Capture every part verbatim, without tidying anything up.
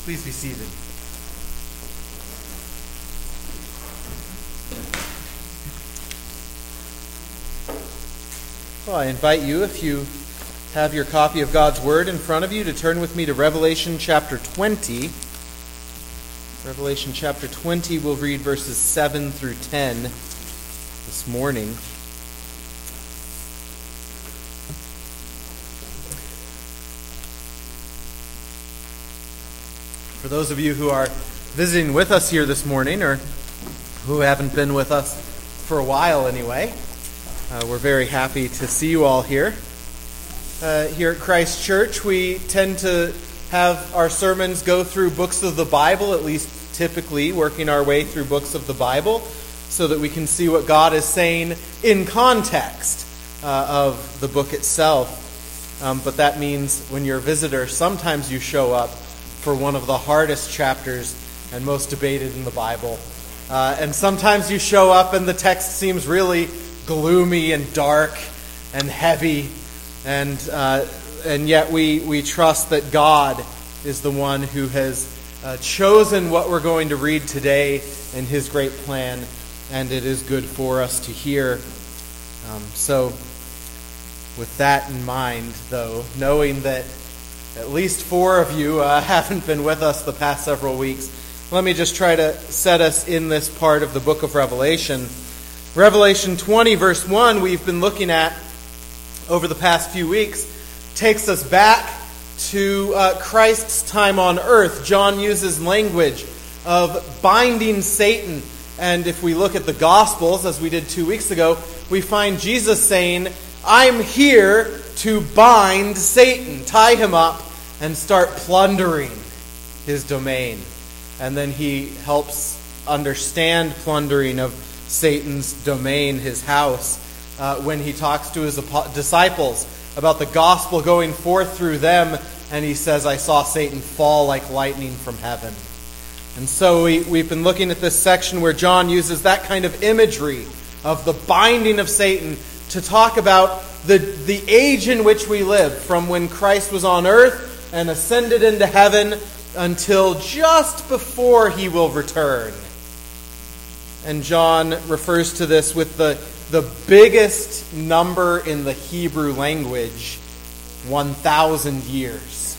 Please be seated. Well, I invite you, if you have your copy of God's Word in front of you, to turn with me to Revelation chapter twenty. Revelation chapter twenty, we'll read verses seven through ten this morning. For those of you who are visiting with us here this morning, or who haven't been with us for a while anyway, uh, we're very happy to see you all here. Uh, here at Christ Church, we tend to have our sermons go through books of the Bible, at least typically working our way through books of the Bible, so that we can see what God is saying in context uh, of the book itself. Um, but that means when you're a visitor, sometimes you show up for one of the hardest chapters and most debated in the Bible. Uh, and sometimes you show up and the text seems really gloomy and dark and heavy. And uh, and yet we, we trust that God is the one who has uh, chosen what we're going to read today in His great plan. And it is good for us to hear. Um, so with that in mind, though, knowing that at least four of you uh, haven't been with us the past several weeks, let me just try to set us in this part of the book of Revelation. Revelation twenty, verse one, we've been looking at over the past few weeks, takes us back to uh, Christ's time on earth. John uses language of binding Satan. And if we look at the Gospels, as we did two weeks ago, we find Jesus saying, I'm here to bind Satan, tie him up, and start plundering his domain. And then he helps understand plundering of Satan's domain, his house, uh, when he talks to his disciples about the gospel going forth through them, and he says, I saw Satan fall like lightning from heaven. And so we, we've been looking at this section where John uses that kind of imagery of the binding of Satan to talk about the, the age in which we live, from when Christ was on earth and ascended into heaven until just before he will return. And John refers to this with the, the biggest number in the Hebrew language, one thousand years.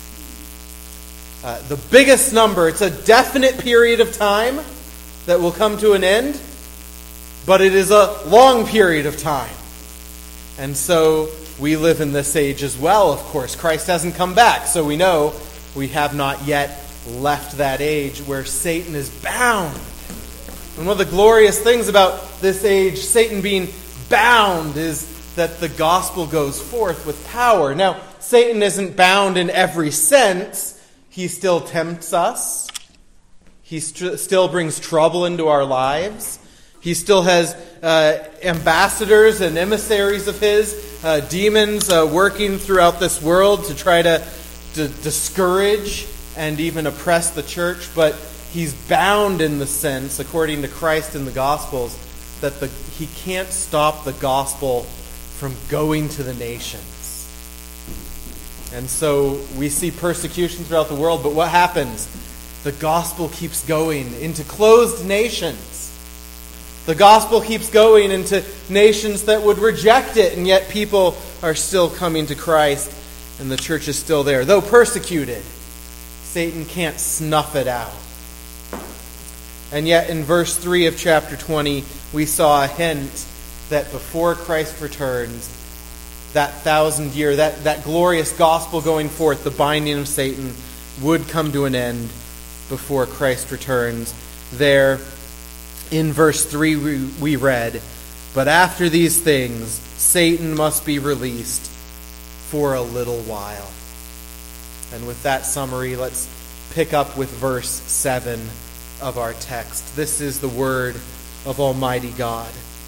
Uh, the biggest number. It's a definite period of time that will come to an end, but it is a long period of time. And so we live in this age as well, of course. Christ hasn't come back, so we know we have not yet left that age where Satan is bound. And one of the glorious things about this age, Satan being bound, is that the gospel goes forth with power. Now, Satan isn't bound in every sense. He still tempts us. He st- still brings trouble into our lives. He still has uh, ambassadors and emissaries of his, uh, demons uh, working throughout this world to try to, to discourage and even oppress the church. But he's bound in the sense, according to Christ in the Gospels, that the, he can't stop the gospel from going to the nations. And so we see persecution throughout the world, but what happens? The gospel keeps going into closed nations. The gospel keeps going into nations that would reject it, and yet people are still coming to Christ, and the church is still there. Though persecuted, Satan can't snuff it out. And yet in verse three of chapter twenty, we saw a hint that before Christ returns, that thousand year, that, that glorious gospel going forth, the binding of Satan, would come to an end before Christ returns. There, in verse three we, we read, but after these things, Satan must be released for a little while. And with that summary, let's pick up with verse seven of our text. This is the word of Almighty God.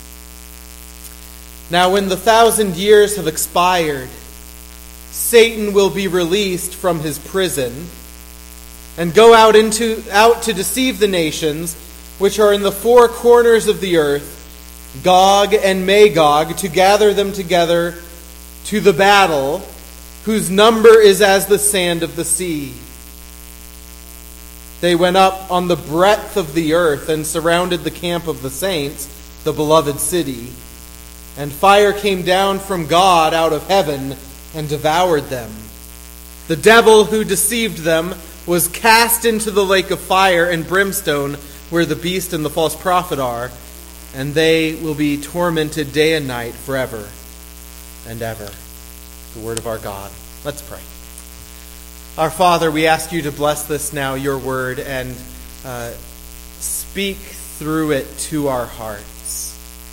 Now when the thousand years have expired, Satan will be released from his prison and go out into out to deceive the nations which are in the four corners of the earth, Gog and Magog, to gather them together to the battle, whose number is as the sand of the sea. They went up on the breadth of the earth and surrounded the camp of the saints, the beloved city. And fire came down from God out of heaven and devoured them. The devil who deceived them was cast into the lake of fire and brimstone, where the beast and the false prophet are, and they will be tormented day and night forever and ever. The word of our God. Let's pray. Our Father, we ask you to bless this now, your word, and uh, speak through it to our hearts.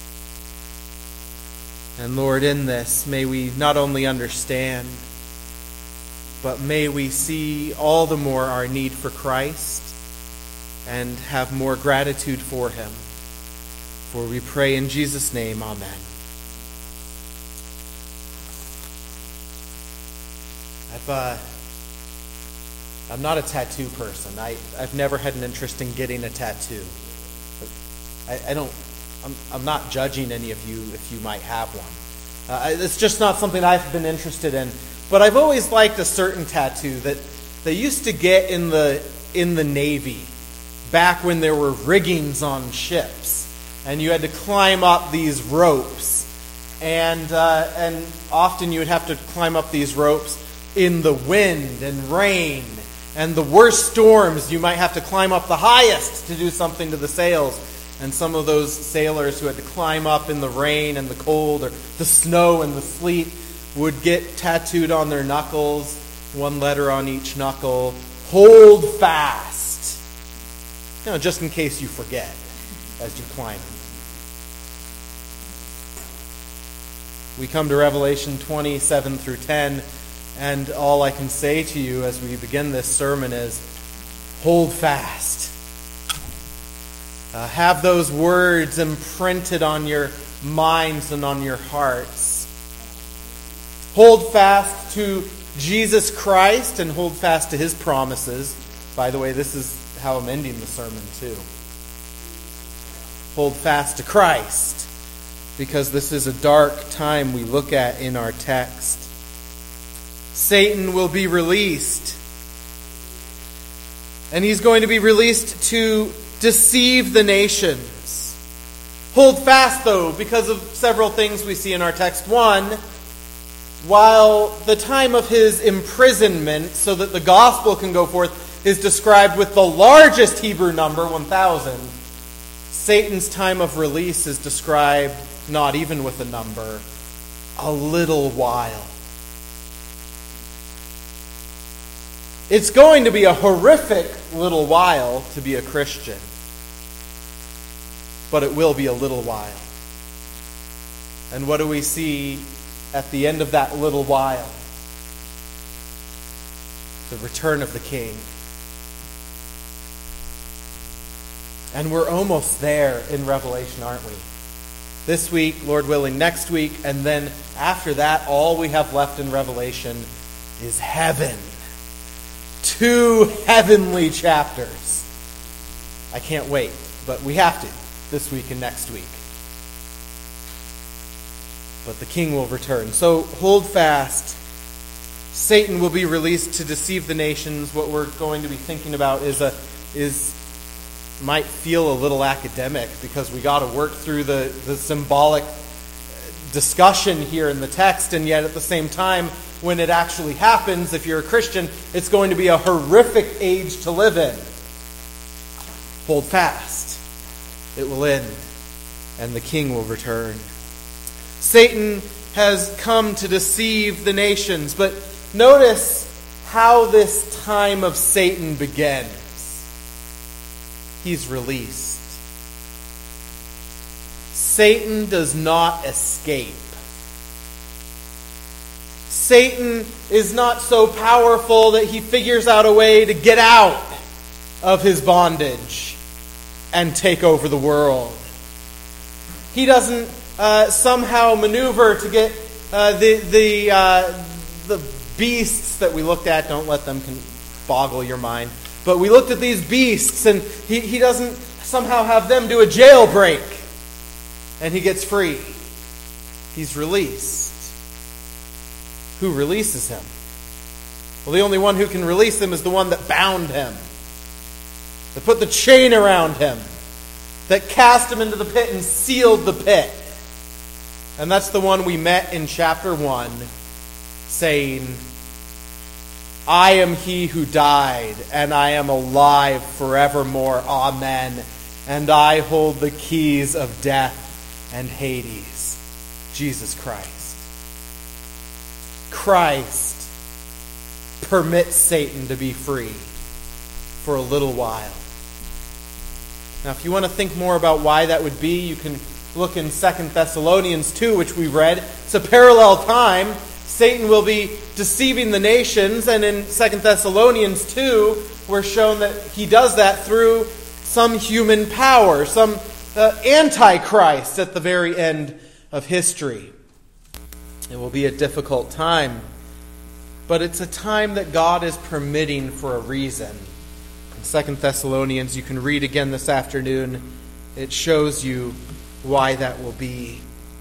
And Lord, in this, may we not only understand, but may we see all the more our need for Christ and have more gratitude for him. For we pray in Jesus' name, amen. I've, uh, I'm not a tattoo person. I, I've never had an interest in getting a tattoo. I, I don't, I'm, I'm not judging any of you if you might have one. Uh, it's just not something I've been interested in. But I've always liked a certain tattoo that they used to get in the in the Navy back when there were riggings on ships, and you had to climb up these ropes, and uh, and often you would have to climb up these ropes in the wind and rain and the worst storms. You might have to climb up the highest to do something to the sails. And some of those sailors who had to climb up in the rain and the cold or the snow and the sleet would get tattooed on their knuckles, one letter on each knuckle, hold fast. You know, just in case you forget as you're climbing. We come to Revelation twenty-seven through ten, and all I can say to you as we begin this sermon is, hold fast. Uh, have those words imprinted on your minds and on your hearts. Hold fast to Jesus Christ and hold fast to his promises. By the way, this is how I'm ending the sermon too. Hold fast to Christ, because this is a dark time we look at in our text. Satan will be released, and he's going to be released to deceive the nations. Hold fast, though, because of several things we see in our text. One, while the time of his imprisonment, so that the gospel can go forth, is described with the largest Hebrew number, one thousand, Satan's time of release is described not even with a number, a little while. It's going to be a horrific little while to be a Christian, but it will be a little while. And what do we see at the end of that little while? The return of the King. And we're almost there in Revelation, aren't we? This week, Lord willing, next week, and then after that, all we have left in Revelation is heaven. Two heavenly chapters. I can't wait, but we have to this week and next week. But the King will return. So hold fast. Satan will be released to deceive the nations. What we're going to be thinking about is a is might feel a little academic because we got to work through the, the symbolic discussion here in the text, and yet at the same time, when it actually happens, if you're a Christian, it's going to be a horrific age to live in. Hold fast. It will end, and the King will return. Satan has come to deceive the nations, but notice how this time of Satan begins. He's released. Satan does not escape. Satan is not so powerful that he figures out a way to get out of his bondage and take over the world. He doesn't uh, somehow maneuver to get uh, the the uh, the beasts that we looked at. Don't let them con- boggle your mind. But we looked at these beasts, and he, he doesn't somehow have them do a jailbreak, and he gets free. He's released. Who releases him? Well, the only one who can release him is the one that bound him. that put the chain around him, that cast him into the pit and sealed the pit. And that's the one we met in chapter one, saying, I am he who died, and I am alive forevermore. Amen. And I hold the keys of death and Hades. Jesus Christ. Christ permits Satan to be free for a little while. Now, if you want to think more about why that would be, you can look in Second Thessalonians two, which we read. It's a parallel time. Satan will be deceiving the nations, and in Second Thessalonians two, we're shown that he does that through some human power, some uh, antichrist at the very end of history. It will be a difficult time, but it's a time that God is permitting for a reason. In Second Thessalonians, you can read again this afternoon. It shows you why that will be.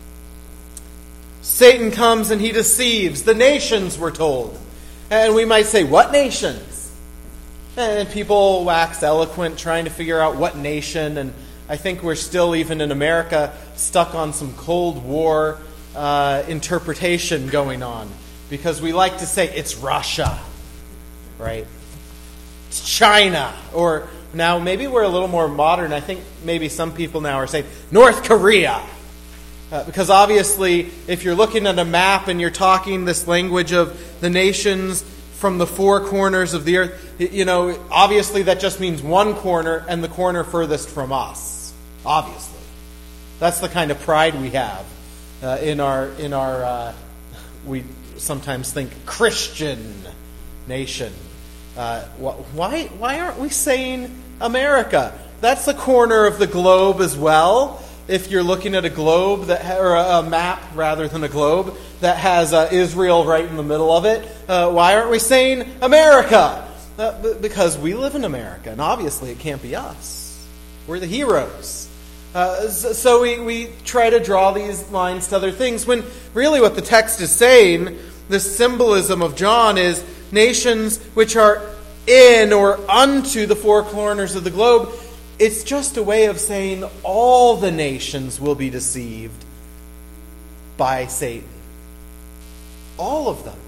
Satan comes and he deceives the nations, we're told. And we might say, what nations? And people wax eloquent trying to figure out what nation. And I think we're still, even in America, stuck on some Cold War uh, interpretation going on. Because we like to say, it's Russia, right? It's China. Or now maybe we're a little more modern. I think maybe some people now are saying, North Korea. Uh, because obviously, if you're looking at a map and you're talking this language of the nations from the four corners of the earth, you know, obviously that just means one corner and the corner furthest from us. Obviously. That's the kind of pride we have uh, in our, in our uh, we sometimes think, Christian nation. Uh, why, why aren't we saying America? That's the corner of the globe as well. If you're looking at a globe, that or a map rather than a globe, that has uh, Israel right in the middle of it, uh, why aren't we saying America? Uh, because we live in America, and obviously it can't be us. We're the heroes. Uh, so we, we try to draw these lines to other things, when really what the text is saying, the symbolism of John, is nations which are in or unto the four corners of the globe. It's just a way of saying all the nations will be deceived by Satan. All of them.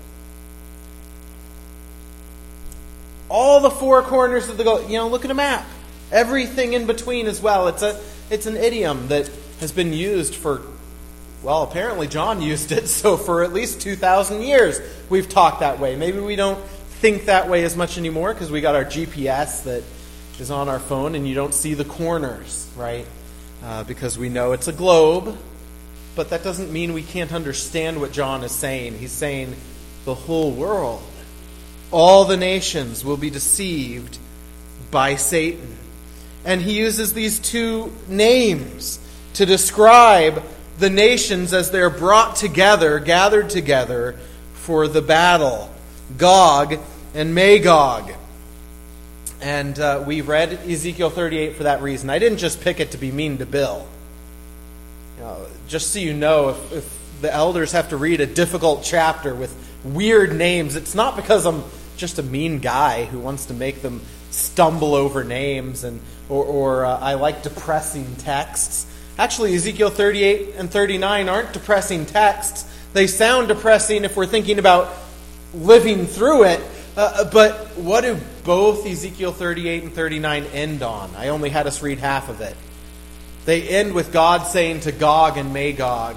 All the four corners of the globe. You know, look at a map. Everything in between as well. It's a it's an idiom that has been used for, well, apparently John used it, so for at least two thousand years we've talked that way. Maybe we don't think that way as much anymore because we got our G P S that is on our phone and you don't see the corners, right? Uh, because we know it's a globe, but that doesn't mean we can't understand what John is saying. He's saying the whole world, all the nations will be deceived by Satan. And he uses these two names to describe the nations as they're brought together, gathered together for the battle. Gog and Magog. And uh, we read Ezekiel thirty-eight for that reason. I didn't just pick it to be mean to Bill. You know, just so you know, if, if the elders have to read a difficult chapter with weird names, it's not because I'm just a mean guy who wants to make them stumble over names, and or, or uh, I like depressing texts. Actually, Ezekiel thirty-eight and thirty-nine aren't depressing texts. They sound depressing if we're thinking about living through it. Uh, but what do both Ezekiel thirty-eight and thirty-nine end on? I only had us read half of it. They end with God saying to Gog and Magog,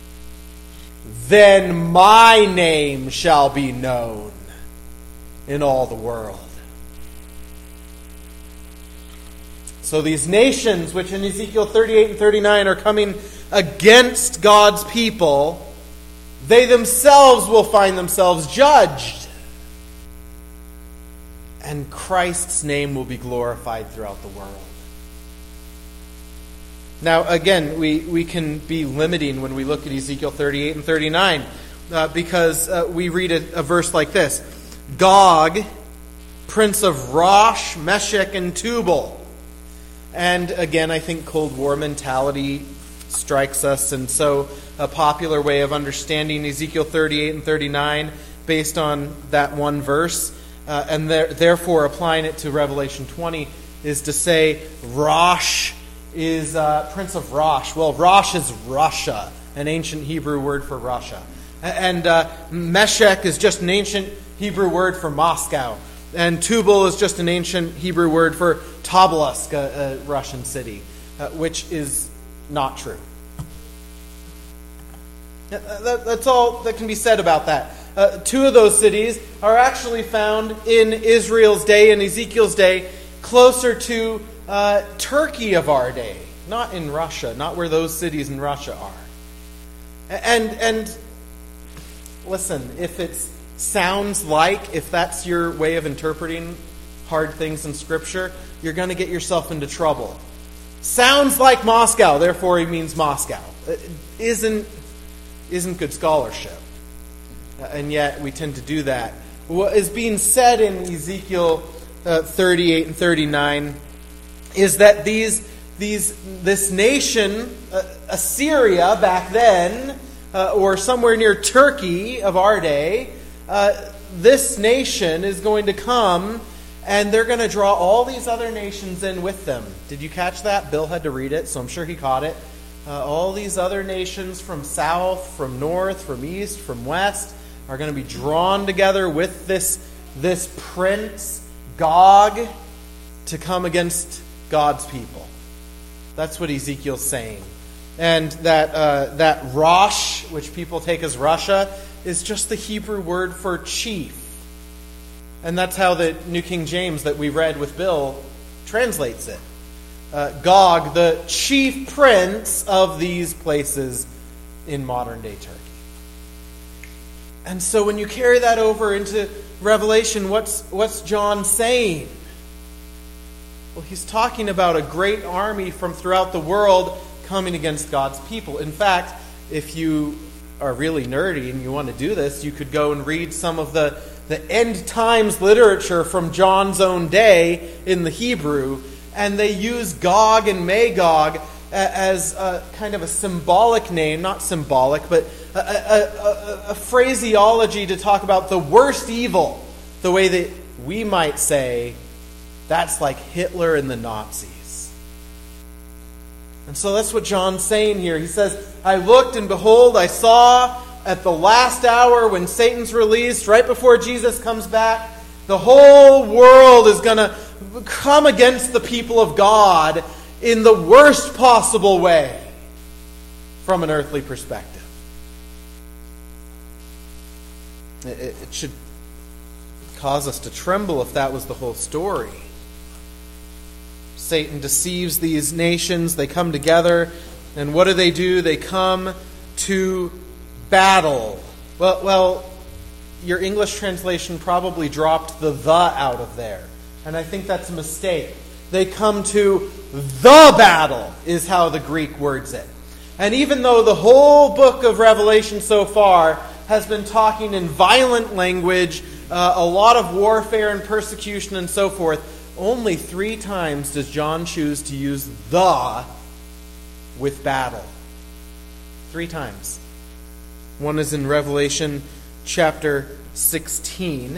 "Then my name shall be known in all the world." So these nations, which in Ezekiel thirty-eight and thirty-nine are coming against God's people, they themselves will find themselves judged. And Christ's name will be glorified throughout the world. Now, again, we, we can be limiting when we look at Ezekiel thirty-eight and thirty-nine, uh, because uh, we read a, a verse like this. Gog, prince of Rosh, Meshech, and Tubal. And again, I think Cold War mentality strikes us, and so a popular way of understanding Ezekiel thirty-eight and thirty-nine based on that one verse, uh, and there, therefore applying it to Revelation twenty, is to say Rosh is uh, Prince of Rosh. Well, Rosh is Russia, an ancient Hebrew word for Russia. And uh, Meshech is just an ancient Hebrew word for Moscow. And Tubal is just an ancient Hebrew word for Tobolsk, a, a Russian city, uh, which is not true. That, that's all that can be said about that. Uh, two of those cities are actually found in Israel's day, in Ezekiel's day, closer to uh, Turkey of our day, not in Russia, not where those cities in Russia are. And and listen, if it sounds like, if that's your way of interpreting hard things in Scripture, you're going to get yourself into trouble. Sounds like Moscow, therefore he means Moscow. It isn't isn't good scholarship. And yet we tend to do that. What is being said in Ezekiel uh, thirty-eight and thirty-nine is that these these this nation, uh, Assyria back then, uh, or somewhere near Turkey of our day, uh, this nation is going to come and they're going to draw all these other nations in with them. Did you catch that? Bill had to read it, so I'm sure he caught it. Uh, all these other nations from south, from north, from east, from west are going to be drawn together with this, this prince, Gog, to come against God's people. That's what Ezekiel's saying. And that uh, that Rosh, which people take as Russia, is just the Hebrew word for chief. And that's how the New King James that we read with Bill translates it. Uh, Gog, the chief prince of these places in modern-day Turkey. And so when you carry that over into Revelation, what's, what's John saying? Well, he's talking about a great army from throughout the world coming against God's people. In fact, if you are really nerdy and you want to do this, you could go and read some of the, the end times literature from John's own day in the Hebrew, and they use Gog and Magog as a kind of a symbolic name, not symbolic, but a, a, a, a phraseology to talk about the worst evil, the way that we might say that's like Hitler and the Nazis. And so that's what John's saying here. He says, I looked and behold, I saw at the last hour when Satan's released, right before Jesus comes back, the whole world is going to come against the people of God in the worst possible way from an earthly perspective. It, it should cause us to tremble if that was the whole story. Satan deceives these nations. They come together. And what do they do? They come to battle. Well, well, your English translation probably dropped the the out of there. And I think that's a mistake. They come to the battle, is how the Greek words it. And even though the whole book of Revelation so far has been talking in violent language, uh, a lot of warfare and persecution and so forth, only three times does John choose to use the with battle. Three times. One is in Revelation chapter sixteen.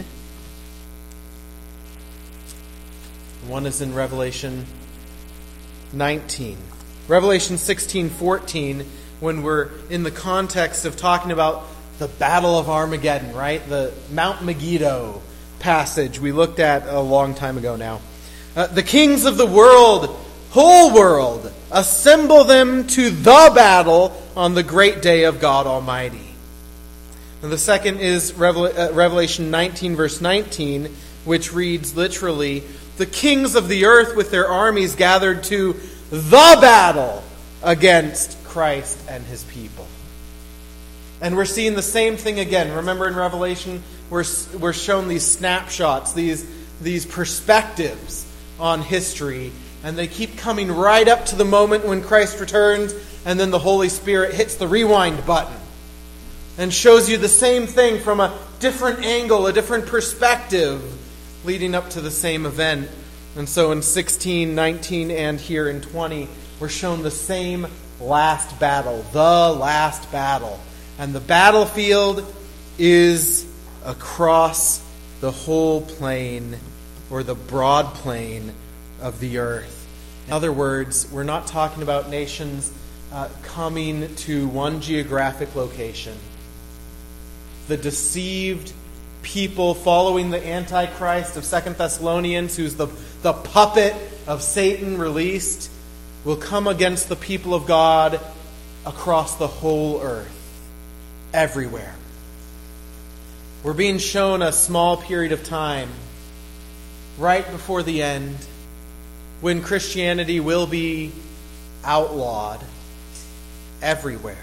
One is in Revelation nineteen. Revelation sixteen fourteen, when we're in the context of talking about the Battle of Armageddon, right? The Mount Megiddo passage we looked at a long time ago now. Uh, the kings of the world, whole world, assemble them to the battle on the great day of God Almighty. And the second is Revel- uh, Revelation nineteen, verse nineteen, which reads literally, the kings of the earth with their armies gathered to the battle against Christ and his people. And we're seeing the same thing again. Remember in Revelation, we're, we're shown these snapshots, these, these perspectives on history, and they keep coming right up to the moment when Christ returns, and then the Holy Spirit hits the rewind button and shows you the same thing from a different angle, a different perspective, leading up to the same event. And so in sixteen, nineteen, and here in twenty, we're shown the same last battle, the last battle. And the battlefield is across the whole plain, or the broad plain of the earth. In other words, we're not talking about nations uh, coming to one geographic location. The deceived people following the Antichrist of Second Thessalonians, who's the, the puppet of Satan released, will come against the people of God across the whole earth, everywhere. We're being shown a small period of time right before the end, when Christianity will be outlawed everywhere.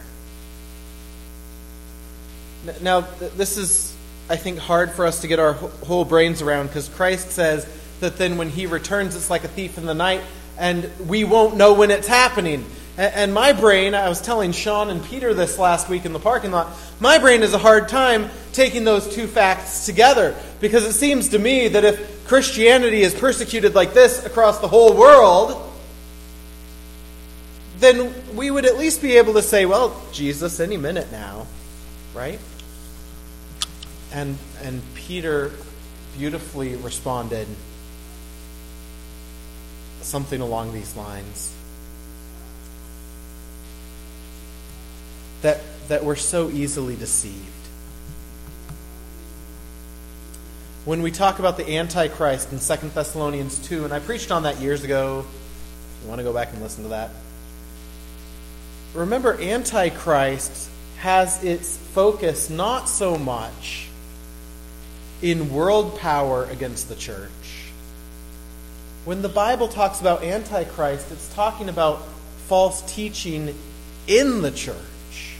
Now, this is, I think, hard for us to get our whole brains around, because Christ says that then when He returns, it's like a thief in the night, and we won't know when it's happening. And my brain, I was telling Sean and Peter this last week in the parking lot, my brain has a hard time taking those two facts together, because it seems to me that if Christianity is persecuted like this across the whole world, then we would at least be able to say, well, Jesus, any minute now, right? And and Peter beautifully responded something along these lines. That that we're so easily deceived. When we talk about the Antichrist in Second Thessalonians two, and I preached on that years ago, if you want to go back and listen to that. Remember, Antichrist has its focus not so much in world power against the church. When the Bible talks about Antichrist, it's talking about false teaching in the church,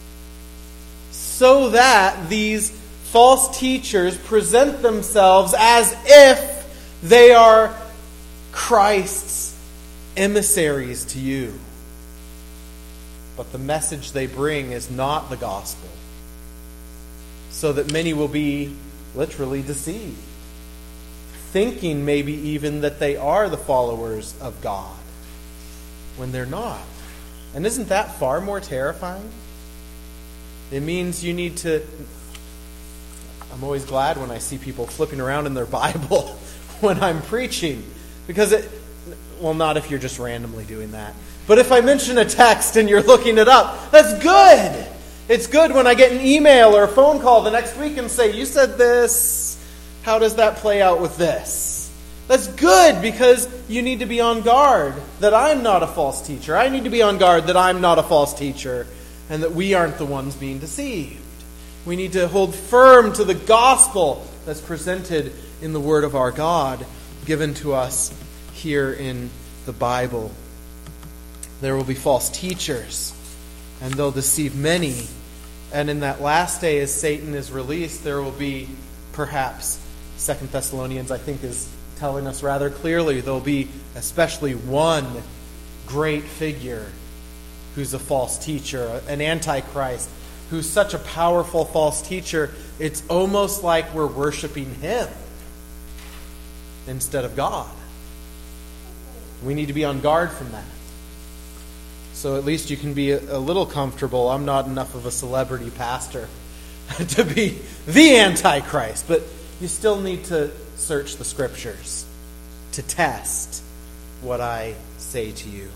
so that these false teachers present themselves as if they are Christ's emissaries to you. But the message they bring is not the gospel, so that many will be literally deceived, thinking maybe even that they are the followers of God, when they're not. And isn't that far more terrifying? It means you need to... I'm always glad when I see people flipping around in their Bible when I'm preaching. Because it... Well, not if you're just randomly doing that. But if I mention a text and you're looking it up, that's good! It's good when I get an email or a phone call the next week and say, you said this. How does that play out with this? That's good, because you need to be on guard that I'm not a false teacher. I need to be on guard that I'm not a false teacher, and that we aren't the ones being deceived. We need to hold firm to the gospel that's presented in the Word of our God, given to us here in the Bible. There will be false teachers, and they'll deceive many. And in that last day, as Satan is released, there will be perhaps, Second Thessalonians, I think, is telling us rather clearly, there'll be especially one great figure who's a false teacher, an antichrist, who's such a powerful false teacher, it's almost like we're worshiping him instead of God. We need to be on guard from that. So at least you can be a, a little comfortable. I'm not enough of a celebrity pastor to be the Antichrist, but you still need to search the Scriptures to test what I say to you.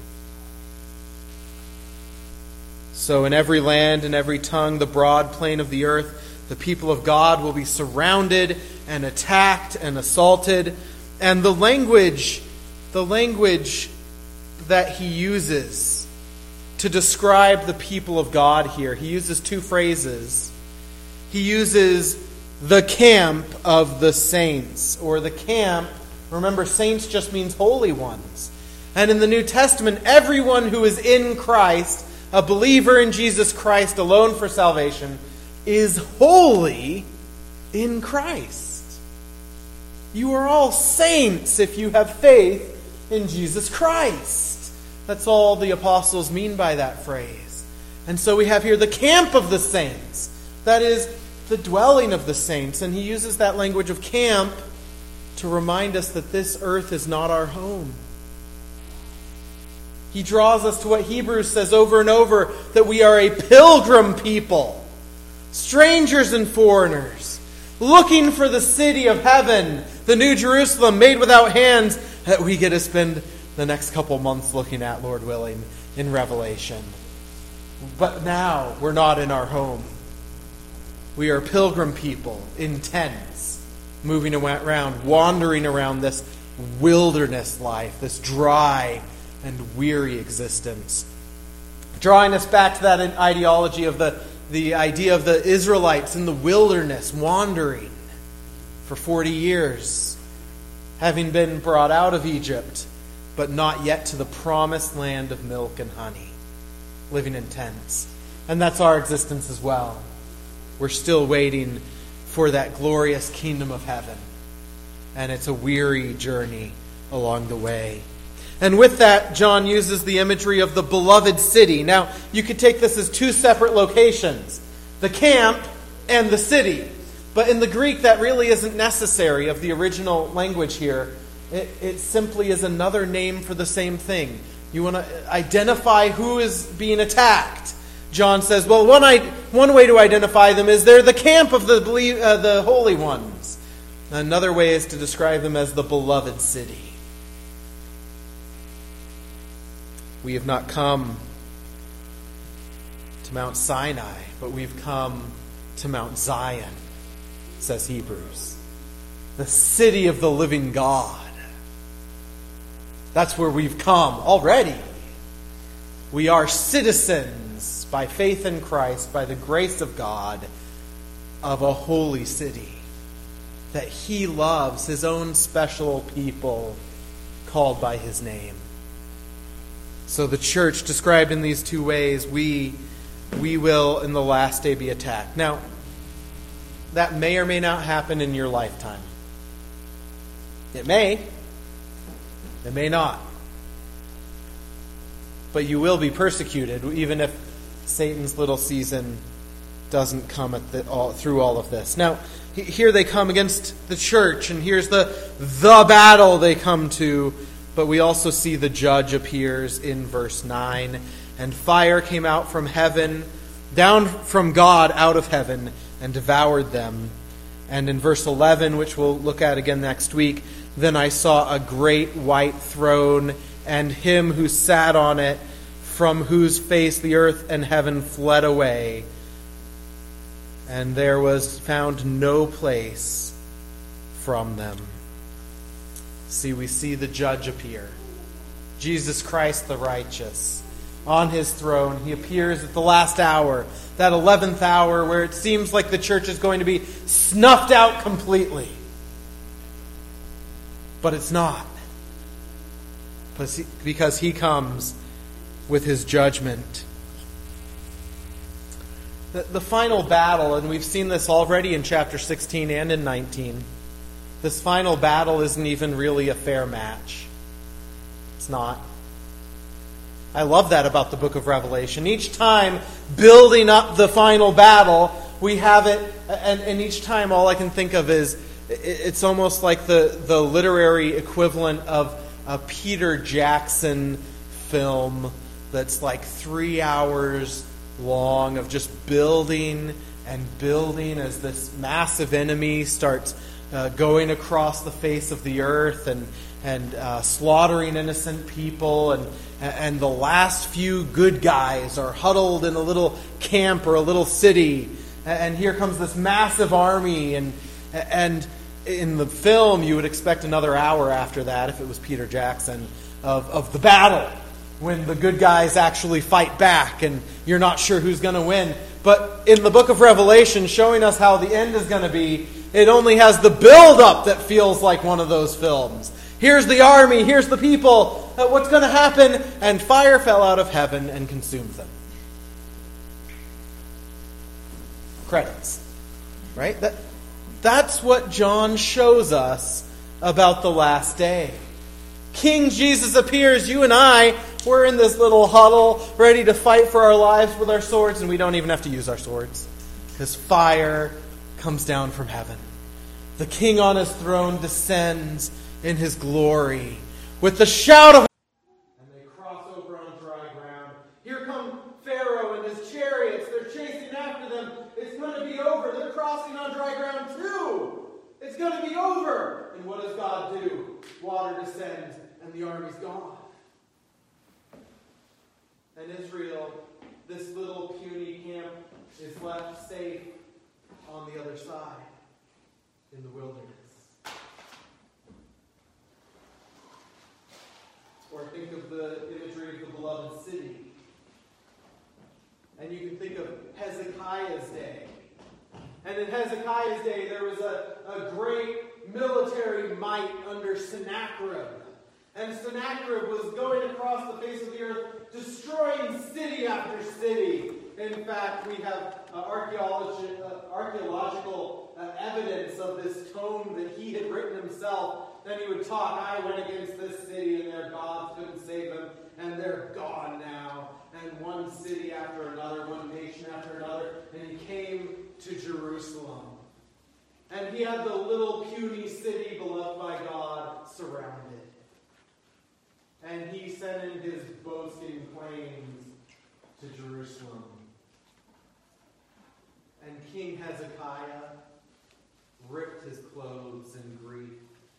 So in every land and every tongue, the broad plain of the earth, the people of God will be surrounded and attacked and assaulted. And the language, the language that he uses to describe the people of God here, he uses two phrases. He uses the camp of the saints, or the camp. Remember, saints just means holy ones. And in the New Testament, everyone who is in Christ, a believer in Jesus Christ alone for salvation, is holy in Christ. You are all saints if you have faith in Jesus Christ. That's all the apostles mean by that phrase. And so we have here the camp of the saints. That is the dwelling of the saints. And he uses that language of camp to remind us that this earth is not our home. He draws us to what Hebrews says over and over, that we are a pilgrim people, strangers and foreigners, looking for the city of heaven, the New Jerusalem made without hands, that we get to spend the next couple months looking at, Lord willing, in Revelation. But now we're not in our home. We are pilgrim people in tents, moving around, wandering around this wilderness life, this dry and weary existence. Drawing us back to that ideology of the, the idea of the Israelites in the wilderness, wandering for forty years, having been brought out of Egypt, but not yet to the promised land of milk and honey, living in tents. And that's our existence as well. We're still waiting for that glorious kingdom of heaven. And it's a weary journey along the way. And with that, John uses the imagery of the beloved city. Now, you could take this as two separate locations, the camp and the city. But in the Greek, that really isn't necessary of the original language here. It, it simply is another name for the same thing. You want to identify who is being attacked. John says, well, one, I, one way to identify them is they're the camp of the, uh, the holy ones. Another way is to describe them as the beloved city. We have not come to Mount Sinai, but we've come to Mount Zion, says Hebrews. The city of the living God. That's where we've come already. We are citizens by faith in Christ, by the grace of God, of a holy city that He loves, His own special people called by His name. So the church, described in these two ways, we, we will in the last day be attacked. Now, that may or may not happen in your lifetime. It may. It may not. But you will be persecuted, even if Satan's little season doesn't come at the, all, through all of this. Now, here they come against the church, and here's the, the battle they come to. But we also see the judge appears in verse nine. And fire came out from heaven, down from God out of heaven, and devoured them. And in verse eleven, which we'll look at again next week, then I saw a great white throne, and Him who sat on it, from whose face the earth and heaven fled away. And there was found no place from them. See, we see the judge appear. Jesus Christ the righteous. On His throne. He appears at the last hour. That eleventh hour where it seems like the church is going to be snuffed out completely. But it's not. Because He comes with His judgment. The, the final battle, and we've seen this already in chapter sixteen and in nineteen, this final battle isn't even really a fair match. It's not. I love that about the book of Revelation. Each time, building up the final battle, we have it, and, and each time all I can think of is, it's almost like the, the literary equivalent of a Peter Jackson film that's like three hours long of just building and building as this massive enemy starts uh, going across the face of the earth and and uh, slaughtering innocent people, and and the last few good guys are huddled in a little camp or a little city, and here comes this massive army, and and in the film you would expect another hour after that, if it was Peter Jackson, of, of the battle, when the good guys actually fight back and you're not sure who's going to win. But in the book of Revelation, showing us how the end is going to be, it only has the build-up that feels like one of those films. Here's the army, here's the people, uh, what's going to happen? And fire fell out of heaven and consumed them. Credits. Right? That, that's what John shows us about the last day. King Jesus appears, you and I, we're in this little huddle, ready to fight for our lives with our swords, and we don't even have to use our swords, because fire comes down from heaven. The King on His throne descends in His glory with the shout of, and they cross over on dry ground. Here come Pharaoh and his chariots. They're chasing after them. It's going to be over. They're crossing on dry ground too. It's going to be over. And what does God do? water descends, and the army's gone. And Israel, this little puny camp, is left safe on the other side in the wilderness. Or think of the imagery of the beloved city. And you can think of Hezekiah's day. And in Hezekiah's day, there was a, a great military might under Sennacherib. And Sennacherib was going across the face of the earth, destroying city after city. In fact, we have uh, archaeology, uh, archaeological uh, evidence of this tome that he had written himself. Then he would talk, I went against this city and their gods couldn't save them, and they're gone now. And one city after another, one nation after another, and he came to Jerusalem. And he had the little puny city beloved by God surrounded. And he sent in his boasting planes to Jerusalem. And King Hezekiah ripped his clothes in grief.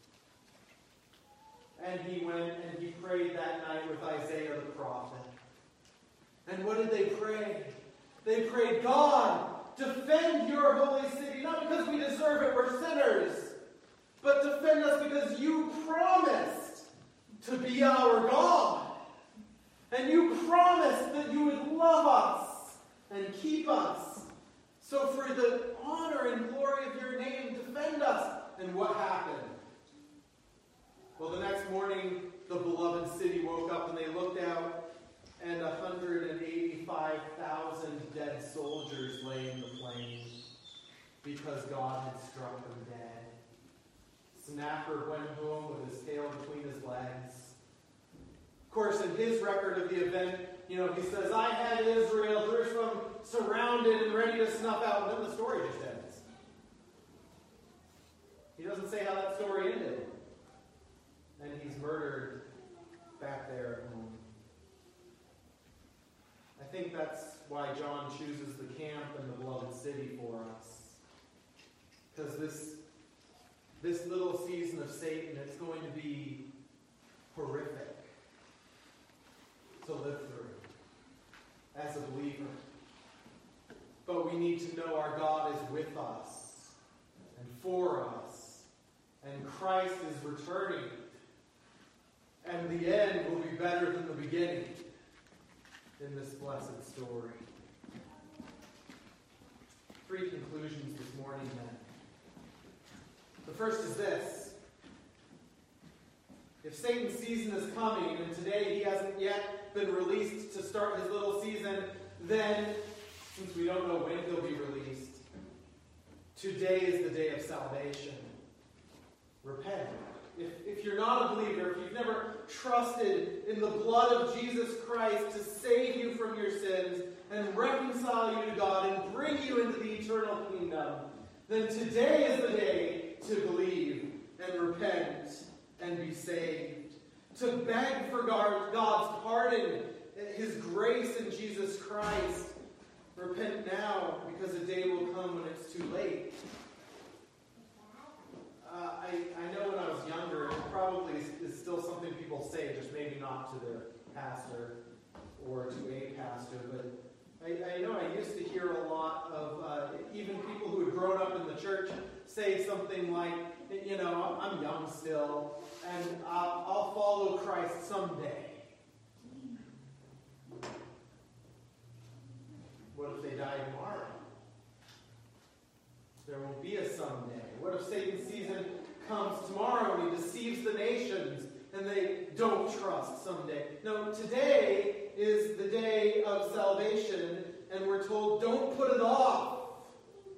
And he went and he prayed that night with Isaiah the prophet. And what did they pray? They prayed, God, defend your holy city, not because we deserve it, we're sinners, but defend us because you promised to be our God. And you promised that you would love us and keep us. So for the honor and glory of your name, defend us. And what happened? Well, the next morning, the beloved city woke up and they looked out, and one hundred eighty-five thousand dead soldiers lay in the plain because God had struck them dead. Sennacherib went home with his tail between his legs. Of course, in his record of the event, you know, he says, I had Israel, Jerusalem surrounded and ready to snuff out, and then the story just ends. He doesn't say how that story ended. And he's murdered back there at home. I think that's why John chooses the camp and the beloved city for us. Because this, this little season of Satan, it's going to be horrific to live through as a believer. But we need to know our God is with us and for us. And Christ is returning. And the end will be better than the beginning in this blessed story. Three conclusions this morning then. The first is this. If Satan's season is coming, and today he hasn't yet been released to start his little season, then, since we don't know when he'll be released, today is the day of salvation. Repent. If, if you're not a believer, if you've never trusted in the blood of Jesus Christ to save you from your sins and reconcile you to God and bring you into the eternal kingdom, then today is the day to believe and repent and be saved. To beg for God's pardon, His grace in Jesus Christ. Repent now, because a day will come when it's too late. Uh, I, I know when I was younger, it probably is, is still something people say, just maybe not to their pastor or to a pastor, but I, I know I used to hear a lot of uh, even people who had grown up in the church say something like, you know, I'm young still, and I'll, I'll follow Christ someday. What if they die tomorrow? There won't be a someday. What if Satan's season comes tomorrow and he deceives the nations and they don't trust someday? No, today is the day of salvation, and we're told don't put it off.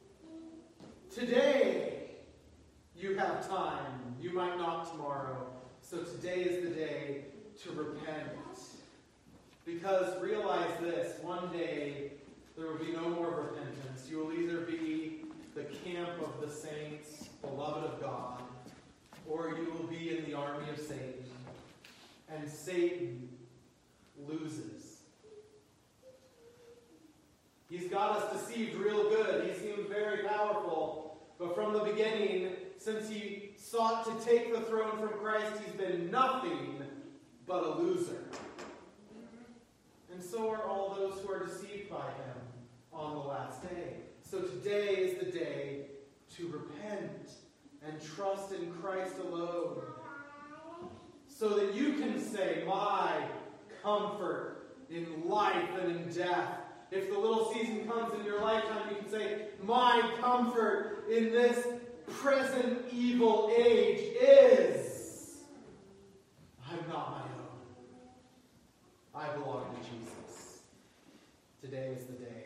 Today you have time. You might not tomorrow. So today is the day to repent. Because realize this, one day there will be no more repentance. You will either be the camp of the saints, beloved of God, or you will be in the army of Satan. And Satan loses. He's got us deceived real good. He seemed very powerful. But from the beginning, since he sought to take the throne from Christ, he's been nothing but a loser. And so are all those who are deceived by him on the last day. So today is the day to repent and trust in Christ alone, so that you can say, my comfort in life and in death. If the little season comes in your lifetime, you can say, my comfort in this present evil age is, I'm not my own. I belong to Jesus. Today is the day.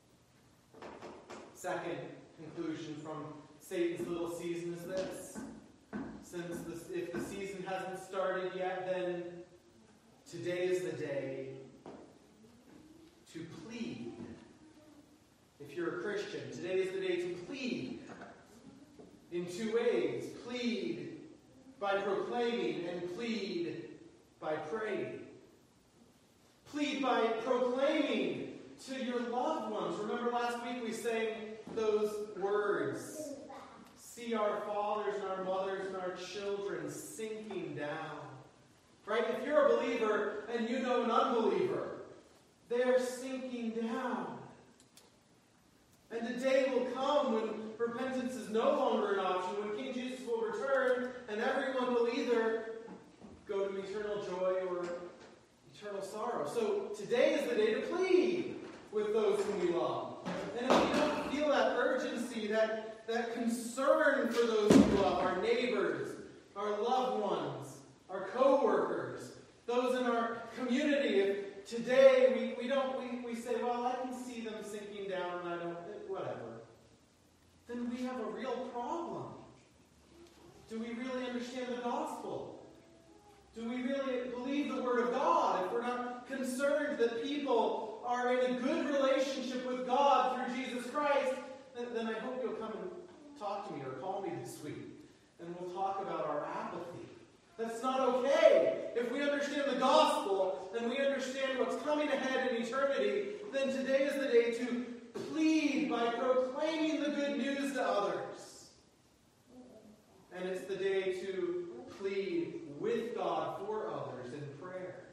Second conclusion from Satan's little season is this. Since this, if the season hasn't started yet, then today is the day to plead. If you're a Christian, today is the day to plead in two ways. Plead by proclaiming and plead by praying. Plead by proclaiming to your loved ones. Remember last week we sang those words. See our fathers and our mothers and our children sinking down. Right? If you're a believer and you know an unbeliever, they're sinking down. And the day will come when repentance is no longer an option, when King Jesus will return, and everyone will either go to eternal joy or eternal sorrow. So today is the day to plead with those whom we love. And if we don't feel that urgency, that, that concern for those we love, our neighbors, our loved ones, our co-workers, those in our community, if today we, we don't we, we say, well, I can see them sinking down and I don't, whatever, then we have a real problem. Do we really understand the gospel? Do we really believe the Word of God? If we're not concerned that people are in a good relationship with God through Jesus Christ, then, then I hope you'll come and talk to me or call me this week, and we'll talk about our apathy. That's not okay. If we understand the gospel and we understand what's coming ahead in eternity, then today is the day to plead by proclaiming the good news to others. And it's the day to plead with God for others in prayer.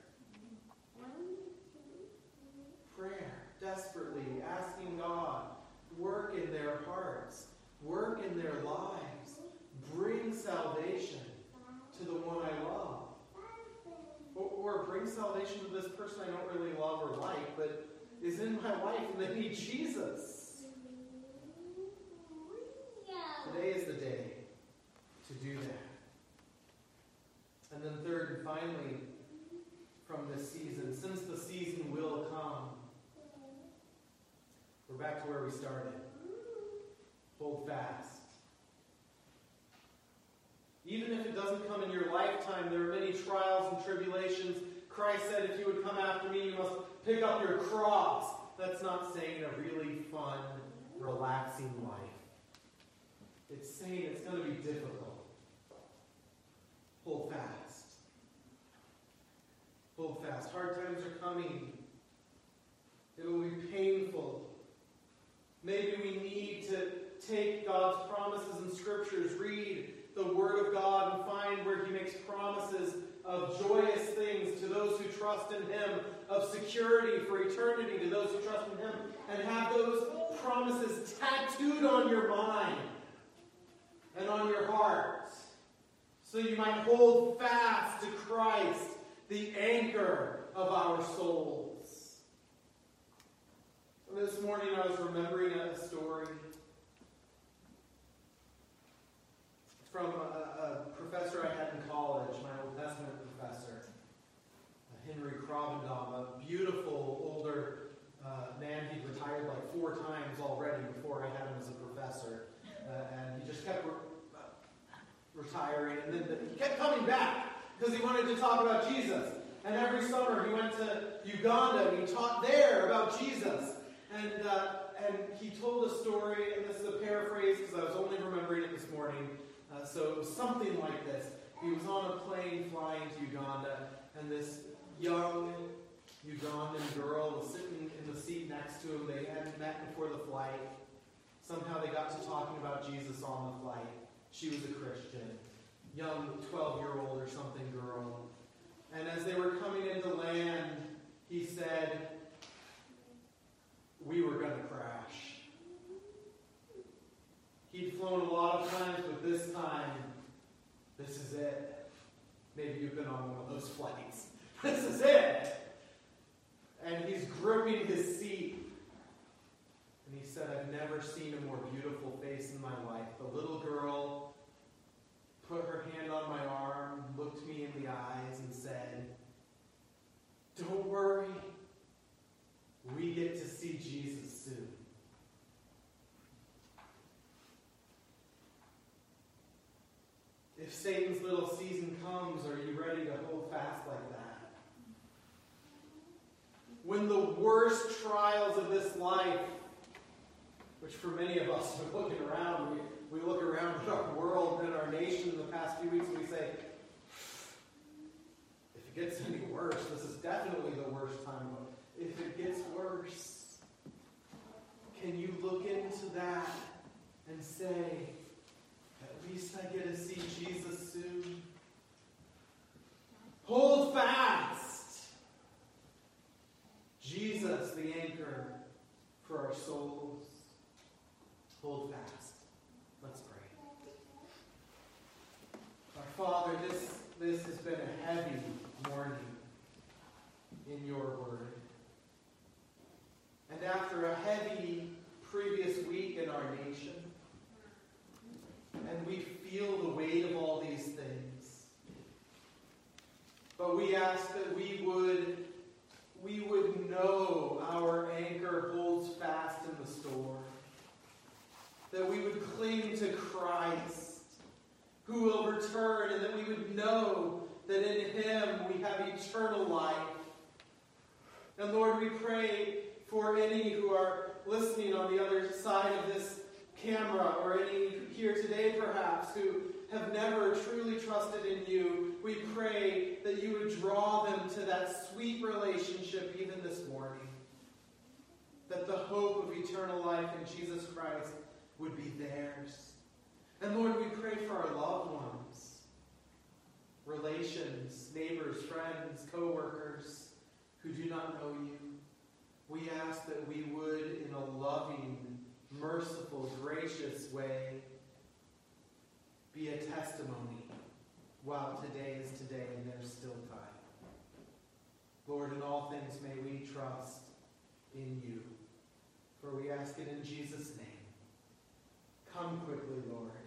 Prayer, desperately asking God, work in their hearts, work in their lives, bring salvation to the one I love. Or, or bring salvation to this person I don't really love or like, but is in my life and they need Jesus. Today is the day to do that. And then third and finally, from this season, since the season will come, we're back to where we started. Hold fast. Even if it doesn't come in your lifetime, there are many trials and tribulations. Christ said, if you would come after me, you must pick up your cross. That's not saying a really fun, relaxing life. It's saying it's going to be difficult. Hold fast. Hold fast. Hard times are coming. It will be painful. Maybe we need to take God's promises in Scriptures, read the Word of God, and find where He makes promises of joyous things to those who trust in Him, of security for eternity to those who trust in Him, and have those promises tattooed on your mind and on your heart, so you might hold fast to Christ, the anchor of our souls. This morning I was remembering a story from a, a professor I had in college, my Old Testament professor, Henry Krovendam, a beautiful older uh, man. He'd retired like four times already before I had him as a professor. Uh, and he just kept re- uh, retiring. And then the, he kept coming back because he wanted to talk about Jesus. And every summer he went to Uganda and he taught there about Jesus. And uh, and he told a story, and this is a paraphrase because I was only remembering it this morning. Uh, so it was something like this. He was on a plane flying to Uganda, and this young Ugandan girl was sitting in the seat next to him. They hadn't met before the flight. Somehow they got to talking about Jesus on the flight. She was a Christian. young twelve-year-old or something girl. And as they were coming into land, he said, we were going to crash. He'd flown a lot of times, but this time, this is it. Maybe you've been on one of those flights. This is it. And he's gripping his seat. And he said, I've never seen a more beautiful face in my life. The little girl put her hand on my arm, looked me in the eyes, and said, don't worry. We get to see Jesus soon. If Satan's little season comes, are you ready to hold fast like that? When the worst trials of this life, which for many of us are looking around, we, we look around at our world and our nation in the past few weeks and we say, if it gets any worse, this is definitely the worst time. But if it gets worse, can you look into that and say, at least I get to see Jesus soon? Hold fast. Jesus, the anchor for our souls. Hold fast. Let's pray. Our Father, this, this has been a heavy morning in your word. And after a heavy previous week in our nation, and we feel the weight of all these things, but we ask that we would we would know our anchor holds fast in the storm. That we would cling to Christ, who will return, and that we would know that in Him we have eternal life. And Lord, we pray for any who are listening on the other side of this camera, or any here today perhaps, who have never truly trusted in you. We pray that you would draw them to that sweet relationship even this morning. That the hope of eternal life in Jesus Christ would be theirs. And Lord, we pray for our loved ones, relations, neighbors, friends, co-workers who do not know you. We ask that we would, in a loving, merciful, gracious way, be a testimony while today is today and there's still time. Lord, in all things may we trust in you. For we ask it in Jesus' name. Come quickly, Lord.